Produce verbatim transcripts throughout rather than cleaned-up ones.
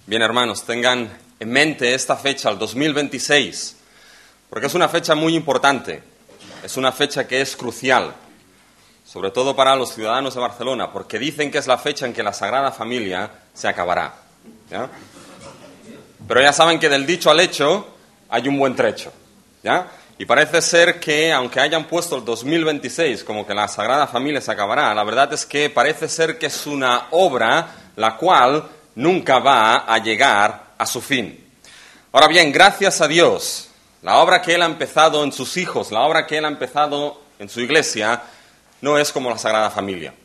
Bien, hermanos, tengan en mente esta fecha, el dos mil veintiséis, porque es una fecha muy importante, es una fecha que es crucial, sobre todo para los ciudadanos de Barcelona, porque dicen que es la fecha en que la Sagrada Familia se acabará, ¿ya? Pero ya saben que del dicho al hecho hay un buen trecho, ¿ya? Y parece ser que, aunque hayan puesto el dos mil veintiséis como que la Sagrada Familia se acabará, la verdad es que parece ser que es una obra la cual nunca va a llegar a su fin. Ahora bien, gracias a Dios, la obra que Él ha empezado en sus hijos, la obra que Él ha empezado en su iglesia, no es como la Sagrada Familia.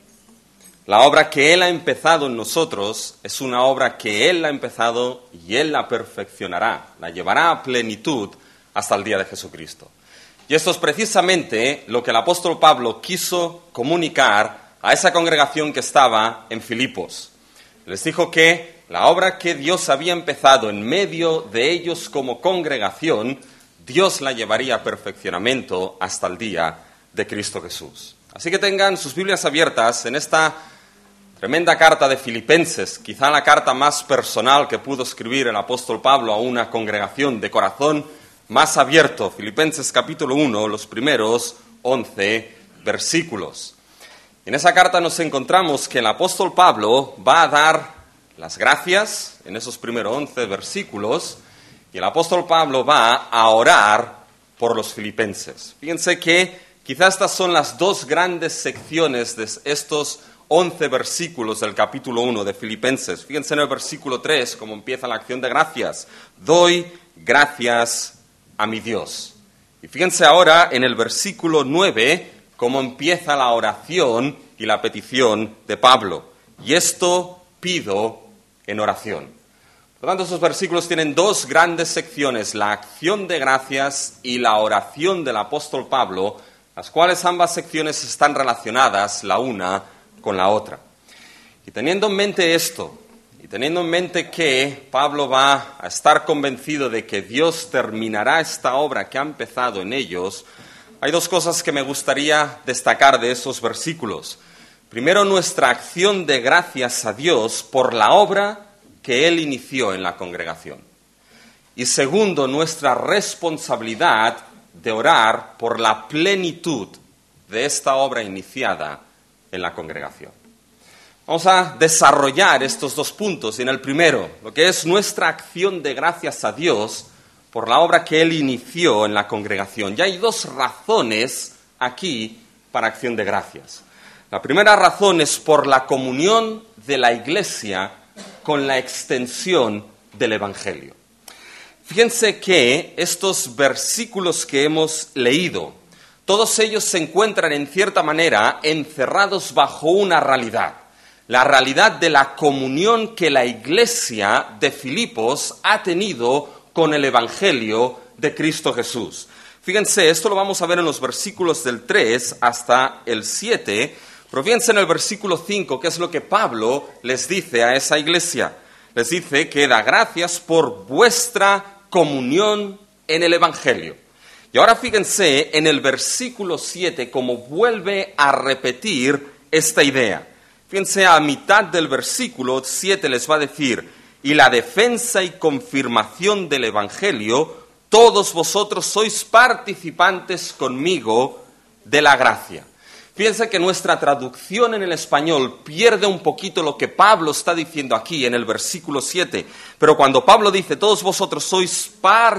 La obra que Él ha empezado en nosotros es una obra que Él ha empezado y Él la perfeccionará, la llevará a plenitud hasta el día de Jesucristo. Y esto es precisamente lo que el apóstol Pablo quiso comunicar a esa congregación que estaba en Filipos. Les dijo que la obra que Dios había empezado en medio de ellos como congregación, Dios la llevaría a perfeccionamiento hasta el día de Cristo Jesús. Así que tengan sus Biblias abiertas en esta tremenda carta de Filipenses, quizá la carta más personal que pudo escribir el apóstol Pablo a una congregación de corazón más abierto. Filipenses capítulo uno, los primeros once versículos. En esa carta nos encontramos que el apóstol Pablo va a dar las gracias en esos primeros once versículos y el apóstol Pablo va a orar por los filipenses. Fíjense que quizás estas son las dos grandes secciones de estos once versículos del capítulo uno de Filipenses. Fíjense en el versículo tres cómo empieza la acción de gracias. Doy gracias a mi Dios. Y fíjense ahora en el versículo nueve cómo empieza la oración y la petición de Pablo. Y esto pido en oración. Por lo tanto, esos versículos tienen dos grandes secciones, la acción de gracias y la oración del apóstol Pablo, las cuales ambas secciones están relacionadas la una con la otra. Y teniendo en mente esto, y teniendo en mente que Pablo va a estar convencido de que Dios terminará esta obra que ha empezado en ellos, hay dos cosas que me gustaría destacar de esos versículos. Primero, nuestra acción de gracias a Dios por la obra que Él inició en la congregación. Y segundo, nuestra responsabilidad de orar por la plenitud de esta obra iniciada en la congregación. Vamos a desarrollar estos dos puntos. Y en el primero, lo que es nuestra acción de gracias a Dios por la obra que Él inició en la congregación. Y hay dos razones aquí para acción de gracias. La primera razón es por la comunión de la Iglesia con la extensión del Evangelio. Fíjense que estos versículos que hemos leído, todos ellos se encuentran en cierta manera encerrados bajo una realidad. La realidad de la comunión que la Iglesia de Filipos ha tenido con el Evangelio de Cristo Jesús. Fíjense, esto lo vamos a ver en los versículos del tres hasta el siete, pero fíjense en el versículo cinco, que es lo que Pablo les dice a esa iglesia. Les dice que da gracias por vuestra comunión en el Evangelio. Y ahora fíjense en el versículo siete, cómo vuelve a repetir esta idea. Fíjense, a mitad del versículo siete les va a decir: y la defensa y confirmación del Evangelio, todos vosotros sois participantes conmigo de la gracia. Fíjense que nuestra traducción en el español pierde un poquito lo que Pablo está diciendo aquí en el versículo siete. Pero cuando Pablo dice, todos vosotros sois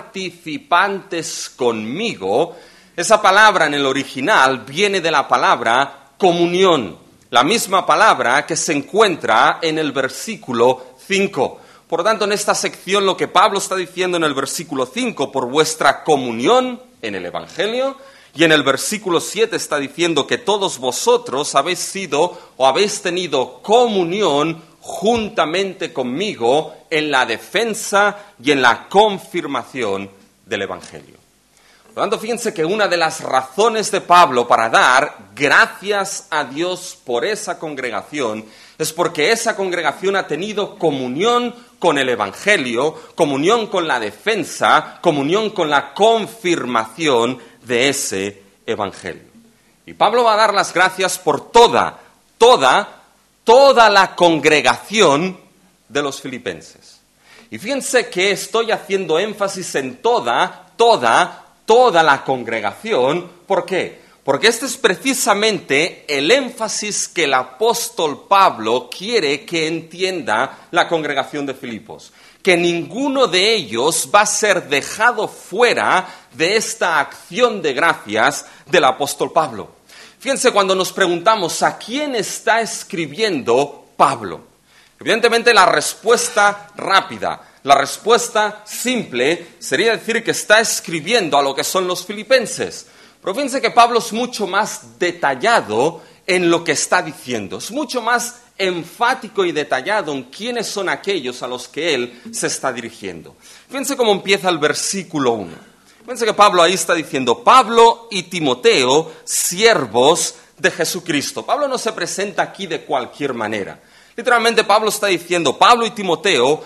participantes conmigo, esa palabra en el original viene de la palabra comunión, la misma palabra que se encuentra en el versículo cinco. Por lo tanto, en esta sección lo que Pablo está diciendo en el versículo cinco, por vuestra comunión en el Evangelio, y en el versículo siete está diciendo que todos vosotros habéis sido o habéis tenido comunión juntamente conmigo en la defensa y en la confirmación del Evangelio. Por lo tanto, fíjense que una de las razones de Pablo para dar gracias a Dios por esa congregación es porque esa congregación ha tenido comunión con el Evangelio, comunión con la defensa, comunión con la confirmación de ese Evangelio. Y Pablo va a dar las gracias por toda, toda, toda la congregación de los filipenses. Y fíjense que estoy haciendo énfasis en toda, toda, toda la congregación. ¿Por qué? Porque este es precisamente el énfasis que el apóstol Pablo quiere que entienda la congregación de Filipos. Que ninguno de ellos va a ser dejado fuera de esta acción de gracias del apóstol Pablo. Fíjense, cuando nos preguntamos ¿a quién está escribiendo Pablo? Evidentemente la respuesta rápida, la respuesta simple sería decir que está escribiendo a lo que son los filipenses. Pero fíjense que Pablo es mucho más detallado en lo que está diciendo, es mucho más enfático y detallado en quiénes son aquellos a los que él se está dirigiendo. Fíjense cómo empieza el versículo uno. Fíjense que Pablo ahí está diciendo, Pablo y Timoteo, siervos de Jesucristo. Pablo no se presenta aquí de cualquier manera. Literalmente Pablo está diciendo, Pablo y Timoteo,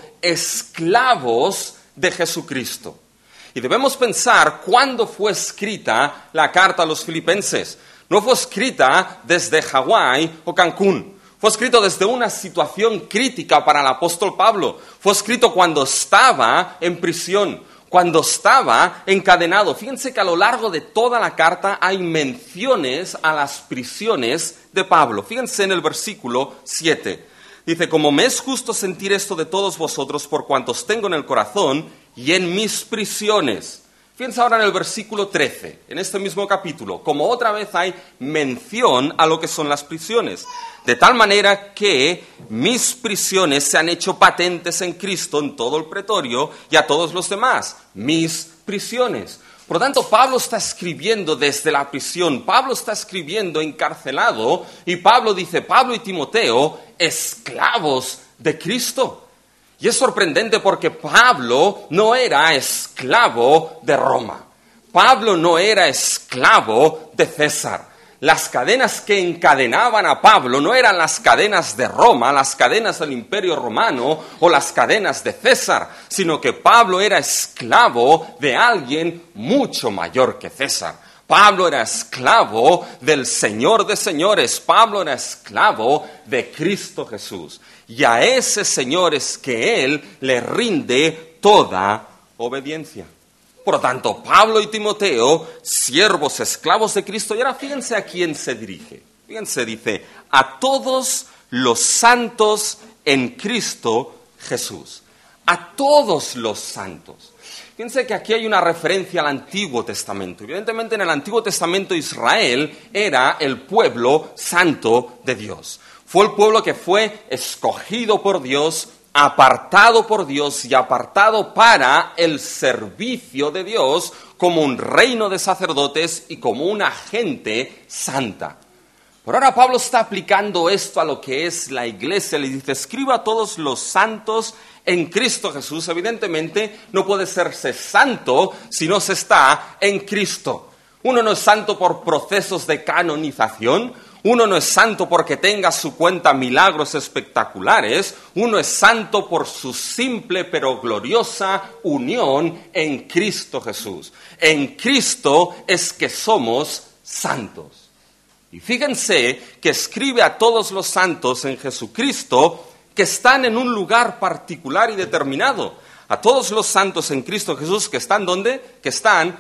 esclavos de Jesucristo. Y debemos pensar cuándo fue escrita la carta a los filipenses. No fue escrita desde Hawái o Cancún. Fue escrito desde una situación crítica para el apóstol Pablo. Fue escrito cuando estaba en prisión, cuando estaba encadenado. Fíjense que a lo largo de toda la carta hay menciones a las prisiones de Pablo. Fíjense en el versículo siete. Dice, como me es justo sentir esto de todos vosotros por cuantos tengo en el corazón y en mis prisiones. Fíjense ahora en el versículo trece, en este mismo capítulo, como otra vez hay mención a lo que son las prisiones. De tal manera que mis prisiones se han hecho patentes en Cristo en todo el pretorio y a todos los demás. Mis prisiones. Por lo tanto, Pablo está escribiendo desde la prisión, Pablo está escribiendo encarcelado y Pablo dice, Pablo y Timoteo, esclavos de Cristo. Y es sorprendente porque Pablo no era esclavo de Roma, Pablo no era esclavo de César. Las cadenas que encadenaban a Pablo no eran las cadenas de Roma, las cadenas del Imperio Romano o las cadenas de César, sino que Pablo era esclavo de alguien mucho mayor que César. Pablo era esclavo del Señor de señores, Pablo era esclavo de Cristo Jesús. Y a ese Señor es que Él le rinde toda obediencia. Por lo tanto, Pablo y Timoteo, siervos esclavos de Cristo, y ahora fíjense a quién se dirige. Fíjense, dice, a todos los santos en Cristo Jesús. A todos los santos. Fíjense que aquí hay una referencia al Antiguo Testamento. Evidentemente en el Antiguo Testamento Israel era el pueblo santo de Dios. Fue el pueblo que fue escogido por Dios, apartado por Dios y apartado para el servicio de Dios como un reino de sacerdotes y como una gente santa. Por ahora Pablo está aplicando esto a lo que es la iglesia. Le dice, escriba a todos los santos en Cristo Jesús. Evidentemente no puede serse santo si no se está en Cristo. Uno no es santo por procesos de canonización. Uno no es santo porque tenga su cuenta milagros espectaculares, uno es santo por su simple pero gloriosa unión en Cristo Jesús. En Cristo es que somos santos. Y fíjense que escribe a todos los santos en Jesucristo que están en un lugar particular y determinado. A todos los santos en Cristo Jesús que están ¿dónde? Que están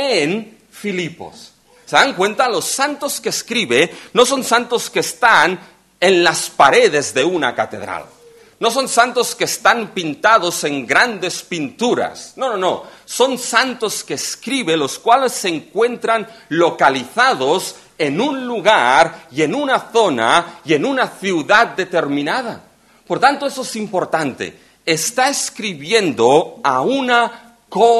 en Filipos. ¿Se dan cuenta? Los santos que escribe no son santos que están en las paredes de una catedral. No son santos que están pintados en grandes pinturas. No, no, no. Son santos que escribe, los cuales se encuentran localizados en un lugar y en una zona y en una ciudad determinada. Por tanto, eso es importante. Está escribiendo a una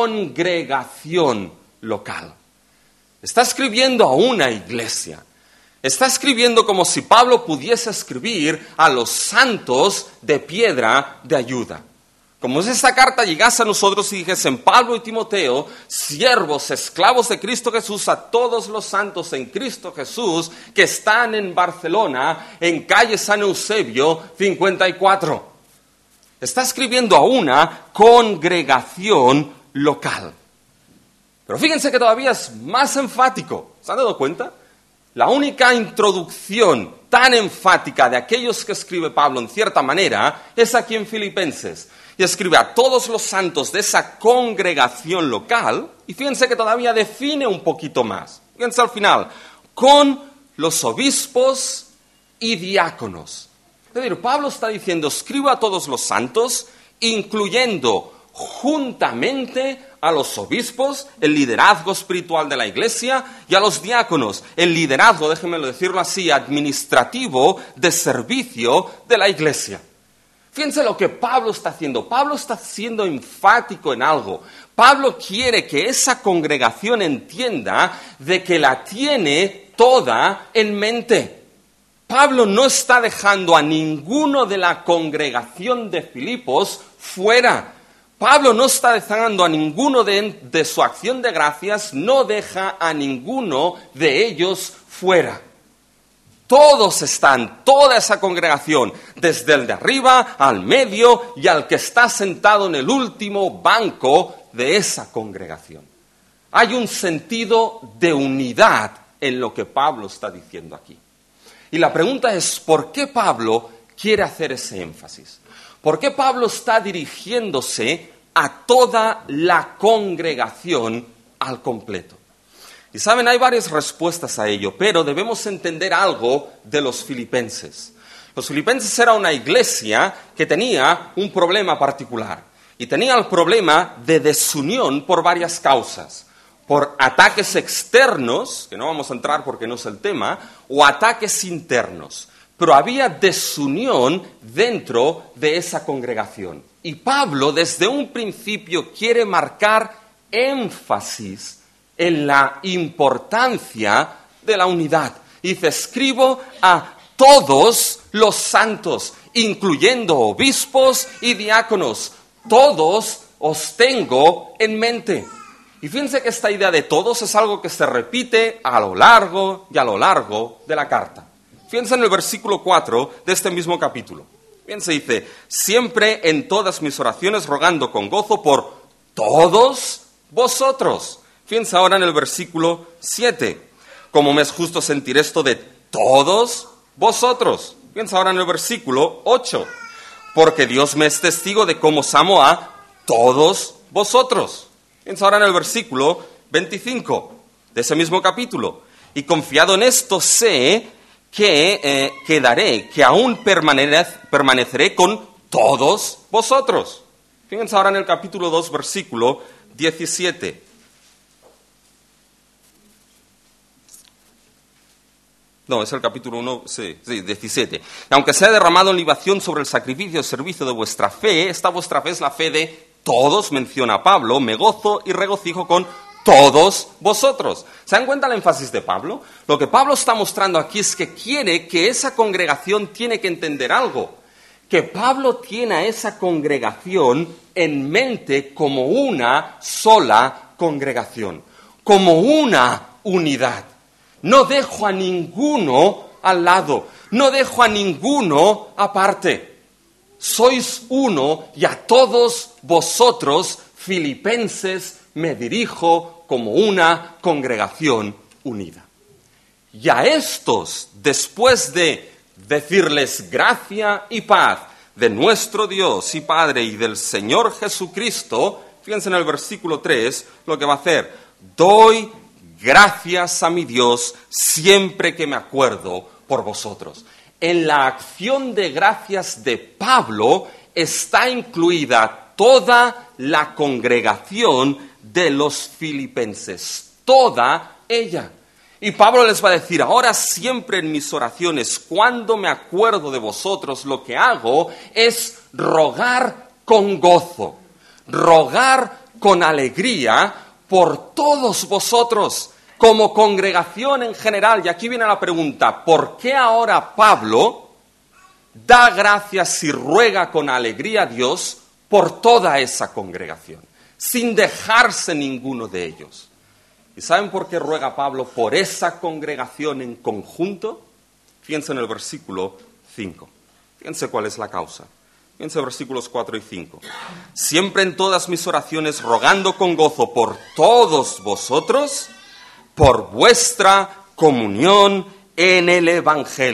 congregación local. Está escribiendo a una iglesia. Está escribiendo como si Pablo pudiese escribir a los santos de piedra de ayuda. Como si esta carta llegase a nosotros y dijesen, Pablo y Timoteo, siervos, esclavos de Cristo Jesús, a todos los santos en Cristo Jesús que están en Barcelona, en calle San Eusebio cincuenta y cuatro. Está escribiendo a una congregación local. Pero fíjense que todavía es más enfático. ¿Se han dado cuenta? La única introducción tan enfática de aquellos que escribe Pablo en cierta manera es aquí en Filipenses. Y escribe a todos los santos de esa congregación local, y fíjense que todavía define un poquito más. Fíjense al final, con los obispos y diáconos. Es decir, Pablo está diciendo, escribo a todos los santos, incluyendo juntamente a los obispos, el liderazgo espiritual de la iglesia, y a los diáconos, el liderazgo, déjenme decirlo así, administrativo de servicio de la iglesia. Fíjense lo que Pablo está haciendo. Pablo está siendo enfático en algo. Pablo quiere que esa congregación entienda de que la tiene toda en mente. Pablo no está dejando a ninguno de la congregación de Filipos fuera. Pablo no está dejando a ninguno de, de su acción de gracias, no deja a ninguno de ellos fuera. Todos están, toda esa congregación, desde el de arriba al medio y al que está sentado en el último banco de esa congregación. Hay un sentido de unidad en lo que Pablo está diciendo aquí. Y la pregunta es, ¿por qué Pablo quiere hacer ese énfasis? ¿Por qué Pablo está dirigiéndose a toda la congregación al completo? Y saben, hay varias respuestas a ello, pero debemos entender algo de los filipenses. Los filipenses era una iglesia que tenía un problema particular. Y tenía el problema de desunión por varias causas. Por ataques externos, que no vamos a entrar porque no es el tema, o ataques internos. Pero había desunión dentro de esa congregación. Y Pablo, desde un principio, quiere marcar énfasis en la importancia de la unidad. Dice, escribo a todos los santos, incluyendo obispos y diáconos. Todos os tengo en mente. Y fíjense que esta idea de todos es algo que se repite a lo largo y a lo largo de la carta. Fíjense en el versículo cuatro de este mismo capítulo. Fíjense, dice, siempre en todas mis oraciones rogando con gozo por todos vosotros. Fíjense ahora en el versículo siete. Como me es justo sentir esto de todos vosotros. Fíjense ahora en el versículo ocho. Porque Dios me es testigo de cómo os amo a todos vosotros. Fíjense ahora en el versículo veinticinco de ese mismo capítulo. Y confiado en esto sé que eh, quedaré, que aún permanec- permaneceré con todos vosotros. Fíjense ahora en el capítulo dos, versículo diecisiete. No, es el capítulo uno, sí, sí, diecisiete. Aunque sea derramado en libación sobre el sacrificio y servicio de vuestra fe, esta vuestra fe es la fe de todos, menciona Pablo, me gozo y regocijo con todos vosotros. ¿Se dan cuenta el énfasis de Pablo? Lo que Pablo está mostrando aquí es que quiere que esa congregación tiene que entender algo. Que Pablo tiene a esa congregación en mente como una sola congregación, como una unidad. No dejo a ninguno al lado, no dejo a ninguno aparte. Sois uno y a todos vosotros, filipenses, me dirijo como una congregación unida. Y a estos, después de decirles gracia y paz de nuestro Dios y Padre y del Señor Jesucristo, fíjense en el versículo tres lo que va a hacer. Doy gracias a mi Dios siempre que me acuerdo por vosotros. En la acción de gracias de Pablo está incluida toda la congregación de los filipenses, toda ella. Y Pablo les va a decir, ahora siempre en mis oraciones, cuando me acuerdo de vosotros, lo que hago es rogar con gozo, rogar con alegría por todos vosotros, como congregación en general. Y aquí viene la pregunta, ¿por qué ahora Pablo da gracias y ruega con alegría a Dios por toda esa congregación, sin dejarse ninguno de ellos? ¿Y saben por qué ruega Pablo por esa congregación en conjunto? Fíjense en el versículo cinco. Fíjense cuál es la causa. Fíjense versículos cuatro y cinco. Siempre en todas mis oraciones rogando con gozo por todos vosotros, por vuestra comunión en el Evangelio.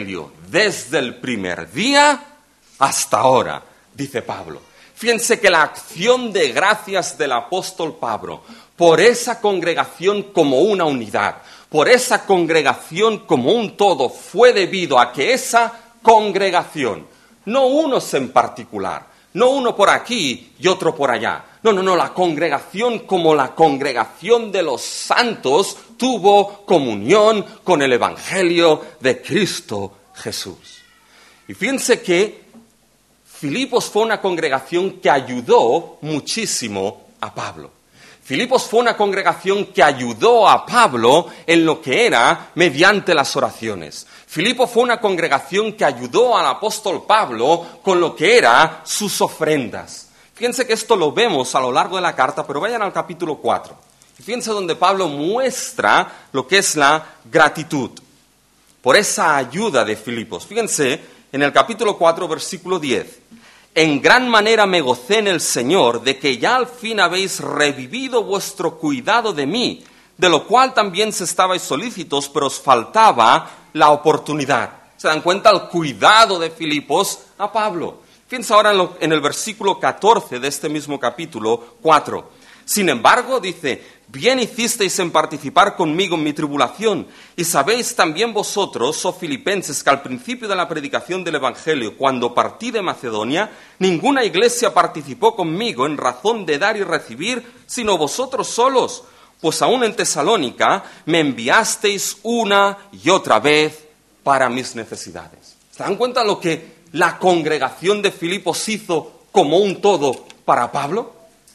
desde el primer día hasta ahora, dice Pablo. Fíjense que la acción de gracias del apóstol Pablo por esa congregación como una unidad, por esa congregación como un todo, fue debido a que esa congregación, no unos en particular, no uno por aquí y otro por allá, no, no, no, la congregación como la congregación de los santos tuvo comunión con el Evangelio de Cristo Jesús. Y fíjense que Filipos fue una congregación que ayudó muchísimo a Pablo. Filipos fue una congregación que ayudó a Pablo en lo que era mediante las oraciones. Filipos fue una congregación que ayudó al apóstol Pablo con lo que era sus ofrendas. Fíjense que esto lo vemos a lo largo de la carta, pero vayan al capítulo cuatro. Y fíjense donde Pablo muestra lo que es la gratitud por esa ayuda de Filipos. Fíjense en el capítulo cuatro, versículo diez. En gran manera me gocé en el Señor de que ya al fin habéis revivido vuestro cuidado de mí, de lo cual también se estabais solícitos, pero os faltaba la oportunidad. ¿Se dan cuenta el cuidado de Filipos a Pablo? Fíjense ahora en, lo, en el versículo catorce de este mismo capítulo cuatro. Sin embargo, dice, bien hicisteis en participar conmigo en mi tribulación, y sabéis también vosotros, oh filipenses, que al principio de la predicación del Evangelio, cuando partí de Macedonia, ninguna iglesia participó conmigo en razón de dar y recibir, sino vosotros solos, pues aún en Tesalónica me enviasteis una y otra vez para mis necesidades. ¿Se dan cuenta lo que la congregación de Filipos hizo como un todo para Pablo?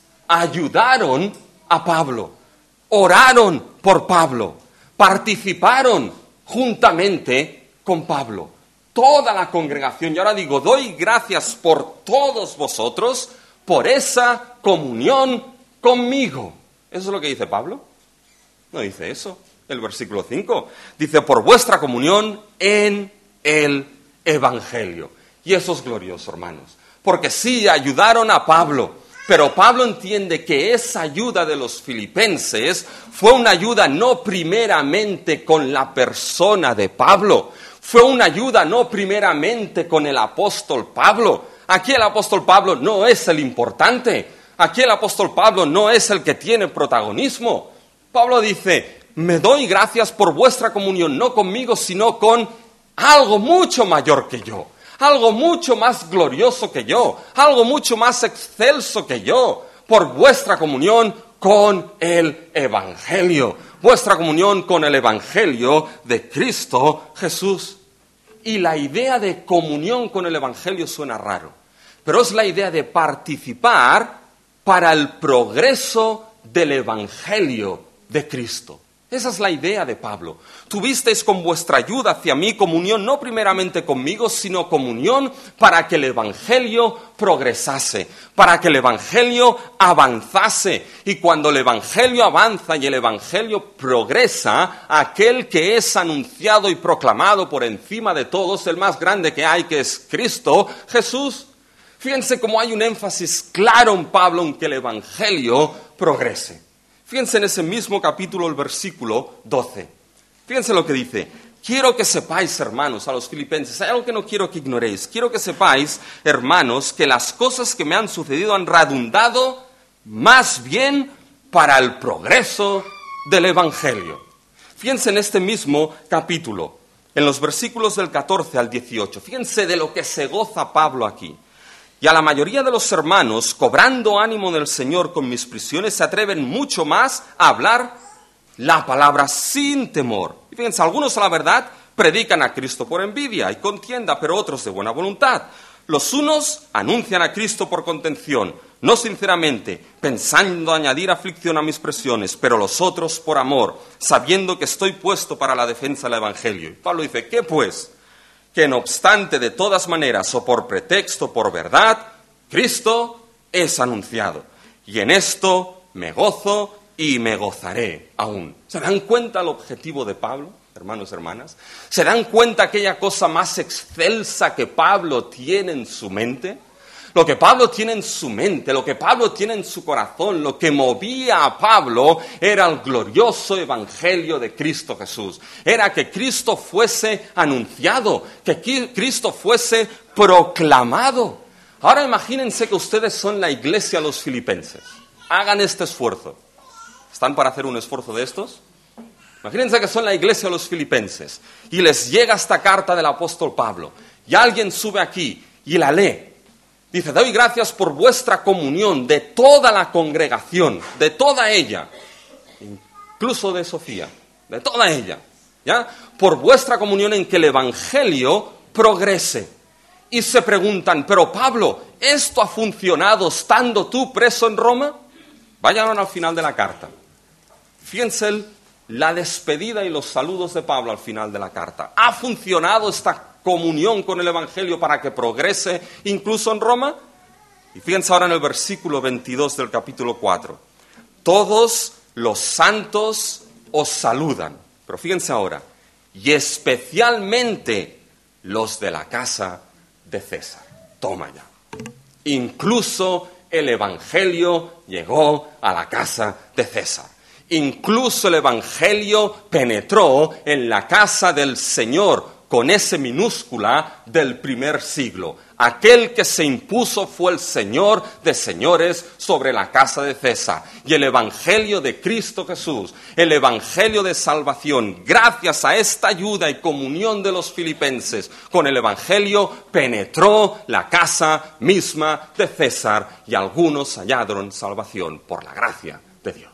Ayudaron a Pablo, oraron por Pablo, participaron juntamente con Pablo. Toda la congregación, y ahora digo, doy gracias por todos vosotros, por esa comunión conmigo. ¿Eso es lo que dice Pablo? No dice eso. El versículo cinco dice, por vuestra comunión en el Evangelio. Y eso es glorioso, hermanos, porque sí ayudaron a Pablo. Pero Pablo entiende que esa ayuda de los filipenses fue una ayuda no primeramente con la persona de Pablo, fue una ayuda no primeramente con el apóstol Pablo. Aquí el apóstol Pablo no es el importante, aquí el apóstol Pablo no es el que tiene protagonismo. Pablo dice, me doy gracias por vuestra comunión, no conmigo, sino con algo mucho mayor que yo. Algo mucho más glorioso que yo, algo mucho más excelso que yo, por vuestra comunión con el Evangelio, vuestra comunión con el Evangelio de Cristo Jesús. Y la idea de comunión con el Evangelio suena raro, pero es la idea de participar para el progreso del Evangelio de Cristo. Esa es la idea de Pablo. Tuvisteis con vuestra ayuda hacia mí comunión, no primeramente conmigo, sino comunión para que el Evangelio progresase, para que el Evangelio avanzase. Y cuando el Evangelio avanza y el Evangelio progresa, aquel que es anunciado y proclamado por encima de todos, el más grande que hay, que es Cristo Jesús. Fíjense cómo hay un énfasis claro en Pablo en que el Evangelio progrese. Fíjense en ese mismo capítulo, el versículo doce. Fíjense lo que dice. Quiero que sepáis, hermanos, a los filipenses, hay algo que no quiero que ignoréis. Quiero que sepáis, hermanos, que las cosas que me han sucedido han redundado más bien para el progreso del Evangelio. Fíjense en este mismo capítulo, en los versículos del catorce al dieciocho. Fíjense de lo que se goza Pablo aquí. Y a la mayoría de los hermanos, cobrando ánimo del Señor con mis prisiones, se atreven mucho más a hablar la palabra sin temor. Y fíjense, algunos a la verdad predican a Cristo por envidia y contienda, pero otros de buena voluntad. Los unos anuncian a Cristo por contención, no sinceramente, pensando añadir aflicción a mis presiones, pero los otros por amor, sabiendo que estoy puesto para la defensa del Evangelio. Y Pablo dice, ¿qué pues? Que no obstante, de todas maneras, o por pretexto, por verdad, Cristo es anunciado. Y en esto me gozo y me gozaré aún. ¿Se dan cuenta el objetivo de Pablo, hermanos y hermanas? ¿Se dan cuenta aquella cosa más excelsa que Pablo tiene en su mente? Lo que Pablo tiene en su mente, lo que Pablo tiene en su corazón, lo que movía a Pablo era el glorioso evangelio de Cristo Jesús. Era que Cristo fuese anunciado, que Cristo fuese proclamado. Ahora imagínense que ustedes son la iglesia de los filipenses. Hagan este esfuerzo. ¿Están para hacer un esfuerzo de estos? Imagínense que son la iglesia de los filipenses y les llega esta carta del apóstol Pablo y alguien sube aquí y la lee. Dice, doy gracias por vuestra comunión de toda la congregación, de toda ella, incluso de Sofía, de toda ella, ¿ya? Por vuestra comunión en que el evangelio progrese. Y se preguntan, pero Pablo, ¿esto ha funcionado estando tú preso en Roma? Vayan al final de la carta. Fíjense la despedida y los saludos de Pablo al final de la carta. ¿Ha funcionado esta comunión con el evangelio para que progrese incluso en Roma? Y fíjense ahora en el versículo veintidós del capítulo cuatro. Todos los santos os saludan. Pero fíjense ahora, y especialmente los de la casa de César. Toma ya. Incluso el evangelio llegó a la casa de César. Incluso el evangelio penetró en la casa del Señor, con S minúscula, del primer siglo. Aquel que se impuso fue el Señor de señores sobre la casa de César. Y el evangelio de Cristo Jesús, el evangelio de salvación, gracias a esta ayuda y comunión de los filipenses con el evangelio, penetró la casa misma de César y algunos hallaron salvación por la gracia de Dios.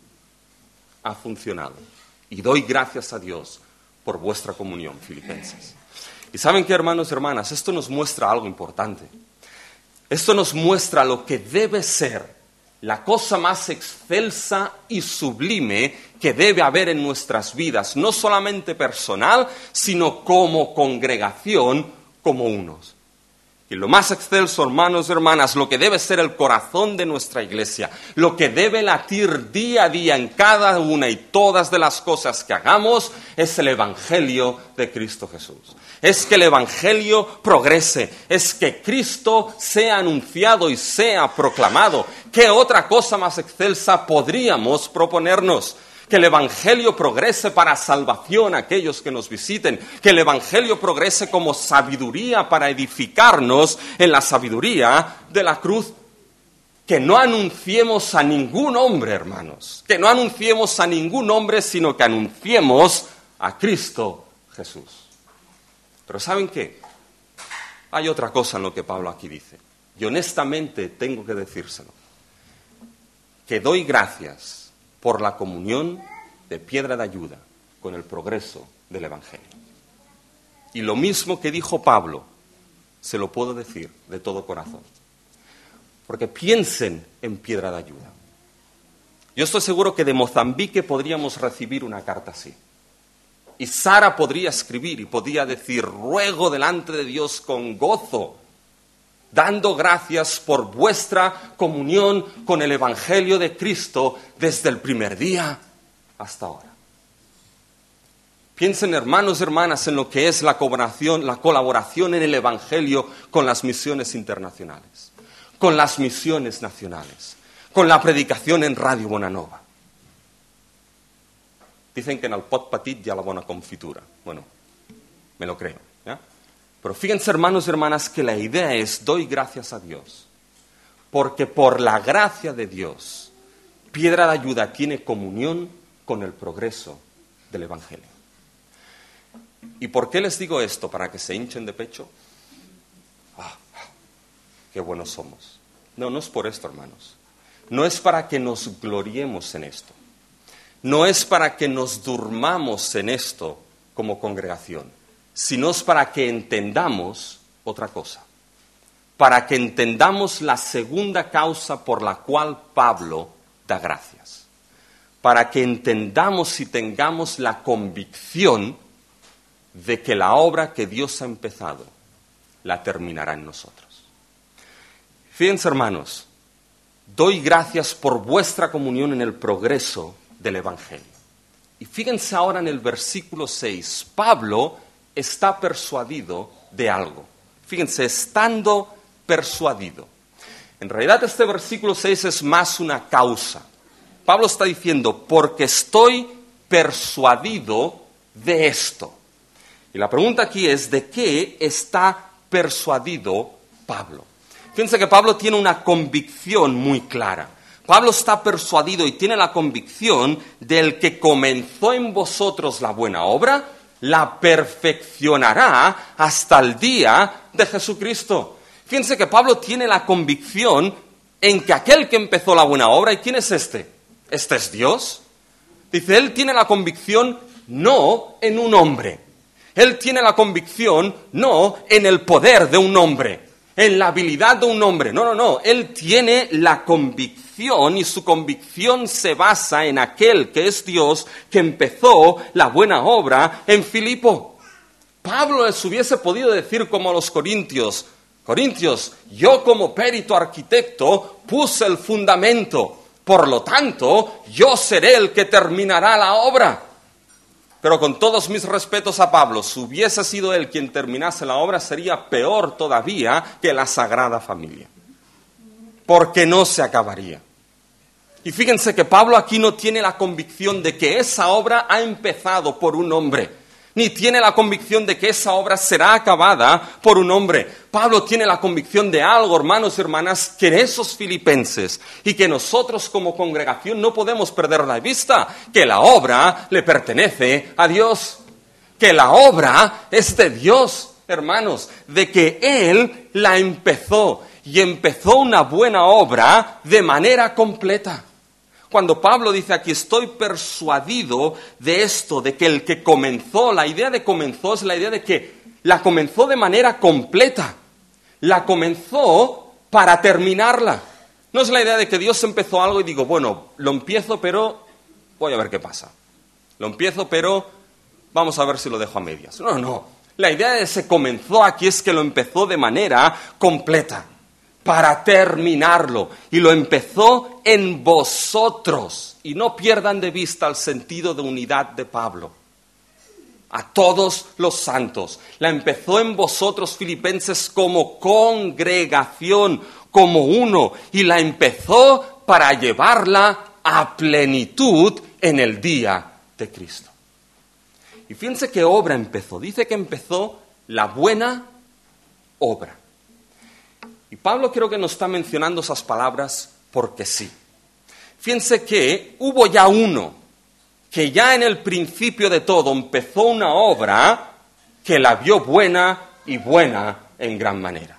Ha funcionado. Y doy gracias a Dios por vuestra comunión, filipenses. Y saben qué, hermanos y hermanas, esto nos muestra algo importante. Esto nos muestra lo que debe ser la cosa más excelsa y sublime que debe haber en nuestras vidas, no solamente personal, sino como congregación, como unos. Y lo más excelso, hermanos y hermanas, lo que debe ser el corazón de nuestra iglesia, lo que debe latir día a día en cada una y todas de las cosas que hagamos, es el evangelio de Cristo Jesús. Es que el evangelio progrese, es que Cristo sea anunciado y sea proclamado. ¿Qué otra cosa más excelsa podríamos proponernos? Que el evangelio progrese para salvación a aquellos que nos visiten, que el evangelio progrese como sabiduría para edificarnos en la sabiduría de la cruz. Que no anunciemos a ningún hombre, hermanos, que no anunciemos a ningún hombre, sino que anunciemos a Cristo Jesús. Pero ¿saben qué? Hay otra cosa en lo que Pablo aquí dice, y honestamente tengo que decírselo, que doy gracias por la comunión de piedra de ayuda con el progreso del evangelio. Y lo mismo que dijo Pablo, se lo puedo decir de todo corazón. Porque piensen en piedra de ayuda. Yo estoy seguro que de Mozambique podríamos recibir una carta así. Y Sara podría escribir y podría decir, ruego delante de Dios con gozo, dando gracias por vuestra comunión con el evangelio de Cristo desde el primer día hasta ahora. Piensen, hermanos y hermanas, en lo que es la colaboración, la colaboración en el evangelio con las misiones internacionales, con las misiones nacionales, con la predicación en Radio Bonanova. Dicen que en el pot petit ya la buena confitura. Bueno, me lo creo, ¿ya? Pero fíjense, hermanos y hermanas, que la idea es, doy gracias a Dios, porque por la gracia de Dios, piedra de ayuda tiene comunión con el progreso del evangelio. ¿Y por qué les digo esto? ¿Para que se hinchen de pecho? ¡Ah, qué buenos somos! No, no es por esto, hermanos. No es para que nos gloriemos en esto. No es para que nos durmamos en esto como congregación, sino es para que entendamos otra cosa. Para que entendamos la segunda causa por la cual Pablo da gracias. Para que entendamos y tengamos la convicción de que la obra que Dios ha empezado la terminará en nosotros. Fíjense, hermanos, doy gracias por vuestra comunión en el progreso del evangelio. Y fíjense ahora en el versículo seis, Pablo está persuadido de algo. Fíjense, estando persuadido. En realidad este versículo seis es más una causa. Pablo está diciendo, porque estoy persuadido de esto. Y la pregunta aquí es, ¿de qué está persuadido Pablo? Fíjense que Pablo tiene una convicción muy clara. Pablo está persuadido y tiene la convicción del que comenzó en vosotros la buena obra, la perfeccionará hasta el día de Jesucristo. Fíjense que Pablo tiene la convicción en que aquel que empezó la buena obra, ¿y quién es este? ¿Este es Dios? Dice, él tiene la convicción no en un hombre. Él tiene la convicción no en el poder de un hombre, en la habilidad de un hombre. No, no, no. Él tiene la convicción y su convicción se basa en aquel que es Dios, que empezó la buena obra en Filipo. Pablo les hubiese podido decir como a los corintios, Corintios, yo como perito arquitecto puse el fundamento, por lo tanto, yo seré el que terminará la obra. Pero con todos mis respetos a Pablo, si hubiese sido él quien terminase la obra, sería peor todavía que la Sagrada Familia, porque no se acabaría. Y fíjense que Pablo aquí no tiene la convicción de que esa obra ha empezado por un hombre, ni tiene la convicción de que esa obra será acabada por un hombre. Pablo tiene la convicción de algo, hermanos y hermanas, que esos filipenses y que nosotros como congregación no podemos perder la vista, que la obra le pertenece a Dios, que la obra es de Dios, hermanos, de que Él la empezó y empezó una buena obra de manera completa. Cuando Pablo dice aquí, estoy persuadido de esto, de que el que comenzó, la idea de comenzó es la idea de que la comenzó de manera completa, la comenzó para terminarla. No es la idea de que Dios empezó algo y digo, bueno, lo empiezo pero voy a ver qué pasa. Lo empiezo pero vamos a ver si lo dejo a medias. No, no, la idea de se comenzó aquí es que lo empezó de manera completa, para terminarlo, y lo empezó en vosotros. Y no pierdan de vista el sentido de unidad de Pablo. A todos los santos. La empezó en vosotros, filipenses, como congregación, como uno, y la empezó para llevarla a plenitud en el día de Cristo. Y fíjense qué obra empezó. Dice que empezó la buena obra. Y Pablo creo que nos está mencionando esas palabras porque sí. Fíjense que hubo ya uno que ya en el principio de todo empezó una obra que la vio buena y buena en gran manera.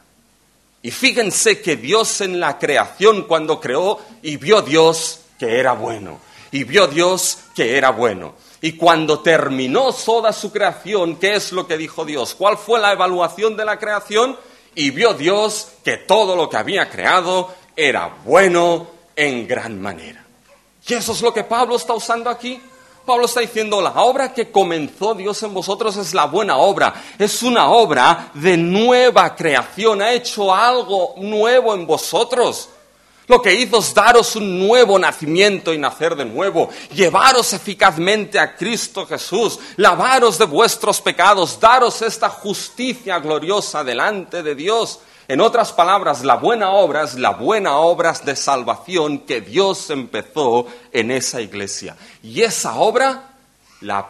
Y fíjense que Dios en la creación cuando creó y vio Dios que era bueno. Y vio Dios que era bueno. Y cuando terminó toda su creación, ¿qué es lo que dijo Dios? ¿Cuál fue la evaluación de la creación? Y vio Dios que todo lo que había creado era bueno en gran manera. Y eso es lo que Pablo está usando aquí. Pablo está diciendo, la obra que comenzó Dios en vosotros es la buena obra. Es una obra de nueva creación. Ha hecho algo nuevo en vosotros. Lo que hizo es daros un nuevo nacimiento y nacer de nuevo, llevaros eficazmente a Cristo Jesús, lavaros de vuestros pecados, daros esta justicia gloriosa delante de Dios. En otras palabras, la buena obra es la buena obra de salvación que Dios empezó en esa iglesia. Y esa obra la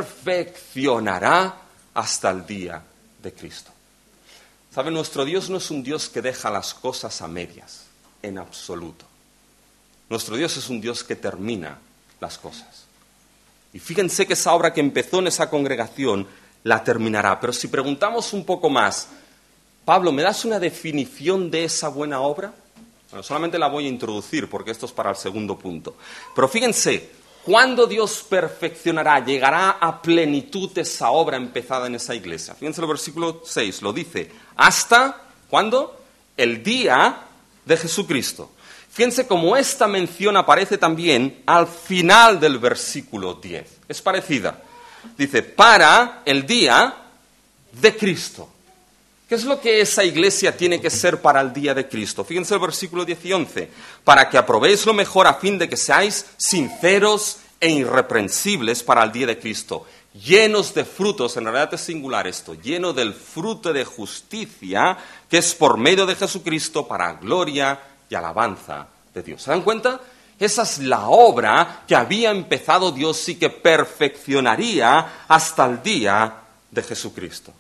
perfeccionará hasta el día de Cristo. ¿Saben? Nuestro Dios no es un Dios que deja las cosas a medias. En absoluto. Nuestro Dios es un Dios que termina las cosas. Y fíjense que esa obra que empezó en esa congregación la terminará. Pero si preguntamos un poco más, Pablo, ¿me das una definición de esa buena obra? Bueno, solamente la voy a introducir porque esto es para el segundo punto. Pero fíjense, ¿cuándo Dios perfeccionará, llegará a plenitud esa obra empezada en esa iglesia? Fíjense el versículo seis, lo dice, hasta, ¿cuándo? El día de Jesucristo. Fíjense cómo esta mención aparece también al final del versículo diez. Es parecida. Dice, para el día de Cristo. ¿Qué es lo que esa iglesia tiene que ser para el día de Cristo? Fíjense el versículo diez y once. Para que aprobéis lo mejor a fin de que seáis sinceros e irreprensibles para el día de Cristo. Llenos de frutos, en realidad es singular esto, lleno del fruto de justicia que es por medio de Jesucristo para gloria y alabanza de Dios. ¿Se dan cuenta? Esa es la obra que había empezado Dios y que perfeccionaría hasta el día de Jesucristo.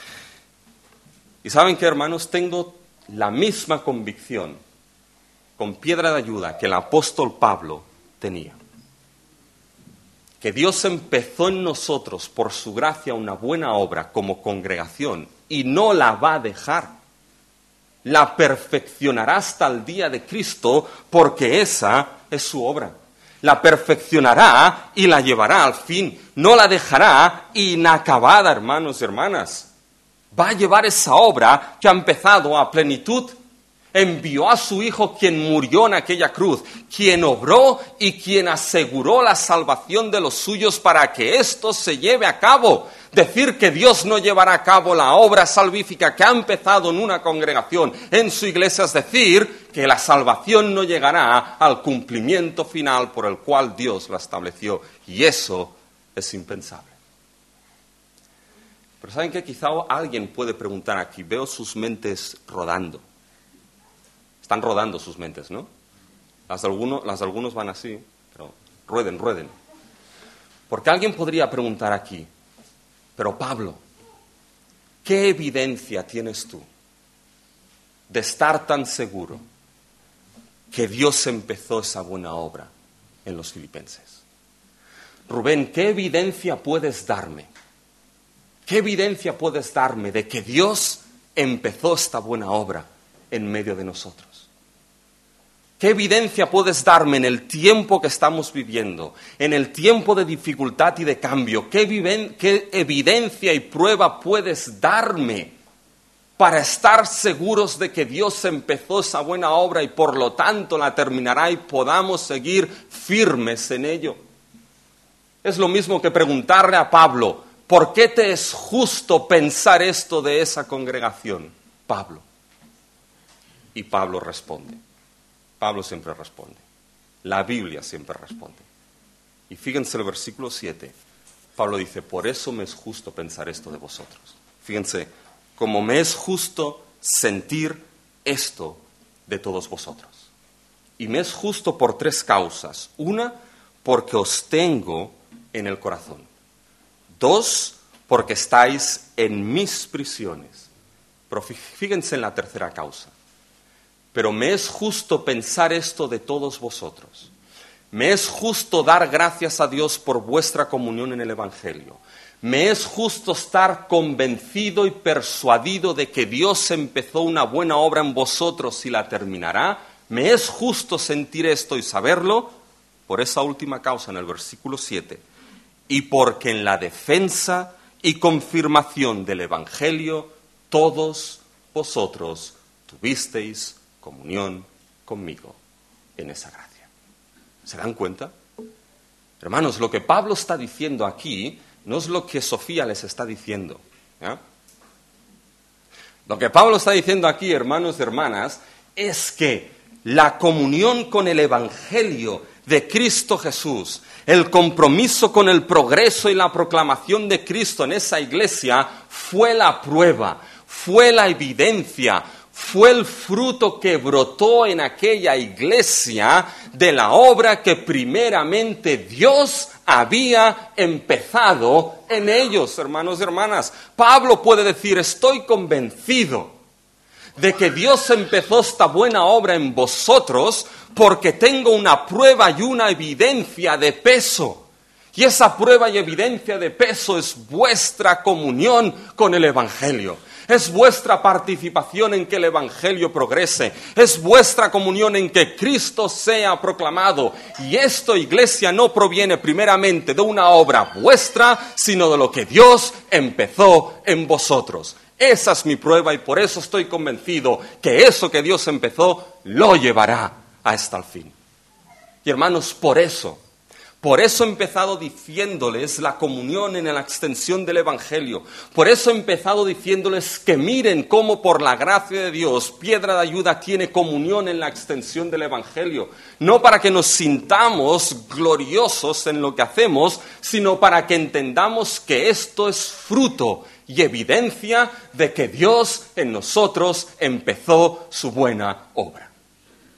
Y ¿saben qué, hermanos? Tengo la misma convicción con piedra de ayuda que el apóstol Pablo tenía. Que Dios empezó en nosotros por su gracia una buena obra como congregación y no la va a dejar. La perfeccionará hasta el día de Cristo porque esa es su obra. La perfeccionará y la llevará al fin. No la dejará inacabada, hermanos y hermanas. Va a llevar esa obra que ha empezado a plenitud. Envió a su Hijo quien murió en aquella cruz, quien obró y quien aseguró la salvación de los suyos para que esto se lleve a cabo. Decir que Dios no llevará a cabo la obra salvífica que ha empezado en una congregación, en su iglesia, es decir, que la salvación no llegará al cumplimiento final por el cual Dios la estableció. Y eso es impensable. Pero ¿saben qué? Quizá alguien puede preguntar aquí, veo sus mentes rodando. Están rodando sus mentes, ¿no? Las de algunos, las de algunos van así, pero rueden, rueden. Porque alguien podría preguntar aquí, pero Pablo, ¿qué evidencia tienes tú de estar tan seguro que Dios empezó esa buena obra en los filipenses? Rubén, ¿qué evidencia puedes darme? ¿Qué evidencia puedes darme de que Dios empezó esta buena obra en medio de nosotros? ¿Qué evidencia puedes darme en el tiempo que estamos viviendo, en el tiempo de dificultad y de cambio? ¿Qué, viven, qué evidencia y prueba puedes darme para estar seguros de que Dios empezó esa buena obra y por lo tanto la terminará y podamos seguir firmes en ello? Es lo mismo que preguntarle a Pablo, ¿por qué te es justo pensar esto de esa congregación, Pablo? Y Pablo responde. Pablo siempre responde. La Biblia siempre responde. Y fíjense el versículo siete. Pablo dice, por eso me es justo pensar esto de vosotros. Fíjense, como me es justo sentir esto de todos vosotros. Y me es justo por tres causas. Una, porque os tengo en el corazón. Dos, porque estáis en mis prisiones. Pero fíjense en la tercera causa. Pero me es justo pensar esto de todos vosotros. Me es justo dar gracias a Dios por vuestra comunión en el Evangelio. Me es justo estar convencido y persuadido de que Dios empezó una buena obra en vosotros y la terminará. Me es justo sentir esto y saberlo por esa última causa en el versículo siete. Y porque en la defensa y confirmación del Evangelio todos vosotros tuvisteis comunión conmigo en esa gracia. ¿Se dan cuenta? Hermanos, lo que Pablo está diciendo aquí no es lo que Sofía les está diciendo. ¿Ya? Lo que Pablo está diciendo aquí, hermanos y hermanas, es que la comunión con el Evangelio de Cristo Jesús, el compromiso con el progreso y la proclamación de Cristo en esa iglesia fue la prueba, fue la evidencia, fue el fruto que brotó en aquella iglesia de la obra que primeramente Dios había empezado en ellos, hermanos y hermanas. Pablo puede decir, estoy convencido de que Dios empezó esta buena obra en vosotros porque tengo una prueba y una evidencia de peso. Y esa prueba y evidencia de peso es vuestra comunión con el Evangelio. Es vuestra participación en que el Evangelio progrese. Es vuestra comunión en que Cristo sea proclamado. Y esto, iglesia, no proviene primeramente de una obra vuestra, sino de lo que Dios empezó en vosotros. Esa es mi prueba y por eso estoy convencido que eso que Dios empezó lo llevará hasta el fin. Y hermanos, por eso... Por eso he empezado diciéndoles la comunión en la extensión del Evangelio. Por eso he empezado diciéndoles que miren cómo por la gracia de Dios, Piedra de Ayuda tiene comunión en la extensión del Evangelio. No para que nos sintamos gloriosos en lo que hacemos, sino para que entendamos que esto es fruto y evidencia de que Dios en nosotros empezó su buena obra.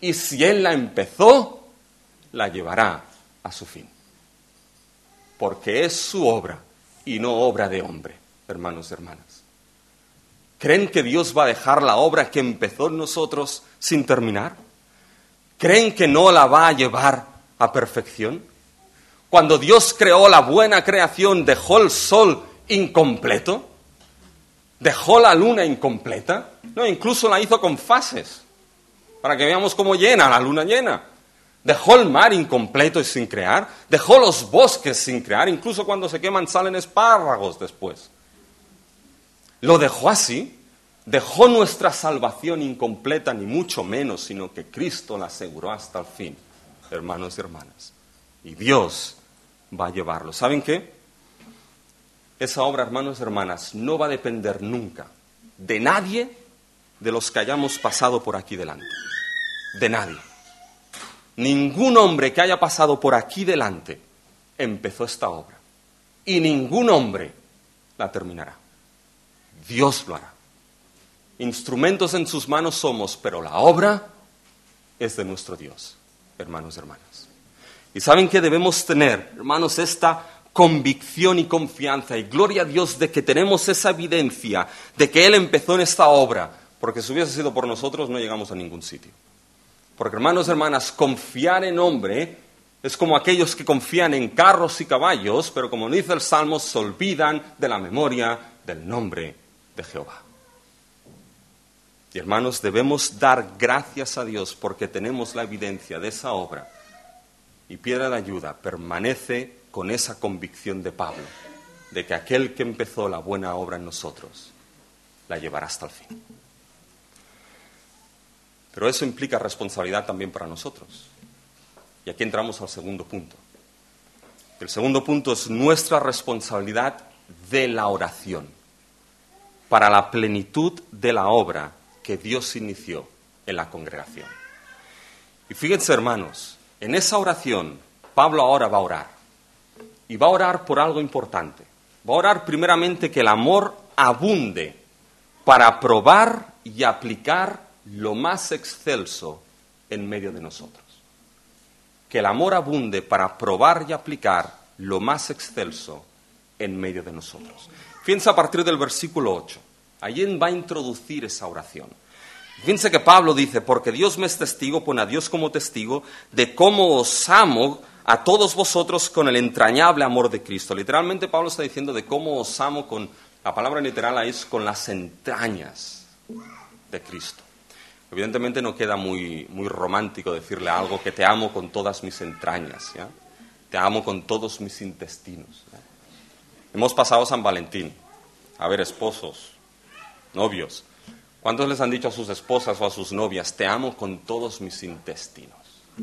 y si Él la empezó, la llevará a su fin. Porque es su obra y no obra de hombre, hermanos y hermanas. ¿Creen que Dios va a dejar la obra que empezó en nosotros sin terminar? ¿Creen que no la va a llevar a perfección? Cuando Dios creó la buena creación, ¿dejó el sol incompleto? ¿Dejó la luna incompleta? No, incluso la hizo con fases, para que veamos cómo llena la luna llena. Dejó el mar incompleto y sin crear, dejó los bosques sin crear, incluso cuando se queman salen espárragos después. Lo dejó así, dejó nuestra salvación incompleta, ni mucho menos, sino que Cristo la aseguró hasta el fin, hermanos y hermanas. Y Dios va a llevarlo. ¿Saben qué? Esa obra, hermanos y hermanas, no va a depender nunca de nadie de los que hayamos pasado por aquí delante. De nadie. Ningún hombre que haya pasado por aquí delante empezó esta obra. Y ningún hombre la terminará. Dios lo hará. Instrumentos en sus manos somos, pero la obra es de nuestro Dios, hermanos y hermanas. Y saben que debemos tener, hermanos, esta convicción y confianza, y gloria a Dios de que tenemos esa evidencia de que Él empezó en esta obra, porque si hubiese sido por nosotros no llegamos a ningún sitio. Porque, hermanos y hermanas, confiar en hombre es como aquellos que confían en carros y caballos, pero como dice el Salmo, se olvidan de la memoria del nombre de Jehová. Y, hermanos, debemos dar gracias a Dios porque tenemos la evidencia de esa obra. Y piedra de ayuda permanece con esa convicción de Pablo, de que aquel que empezó la buena obra en nosotros, la llevará hasta el fin. Pero eso implica responsabilidad también para nosotros. Y aquí entramos al segundo punto. El segundo punto es nuestra responsabilidad de la oración, para la plenitud de la obra que Dios inició en la congregación. Y fíjense, hermanos, en esa oración, Pablo ahora va a orar. Y va a orar por algo importante. Va a orar primeramente que el amor abunde para probar y aplicar lo más excelso en medio de nosotros. Que el amor abunde para probar y aplicar lo más excelso en medio de nosotros. Fíjense a partir del versículo ocho. Allí va a introducir esa oración. Fíjense que Pablo dice, porque Dios me es testigo, pone a Dios como testigo, de cómo os amo a todos vosotros con el entrañable amor de Cristo. Literalmente Pablo está diciendo de cómo os amo con, la palabra literal ahí es con las entrañas de Cristo. Evidentemente no queda muy, muy romántico decirle algo que te amo con todas mis entrañas, ¿ya? Te amo con todos mis intestinos, ¿ya? Hemos pasado San Valentín. A ver, esposos, novios, ¿cuántos les han dicho a sus esposas o a sus novias, te amo con todos mis intestinos,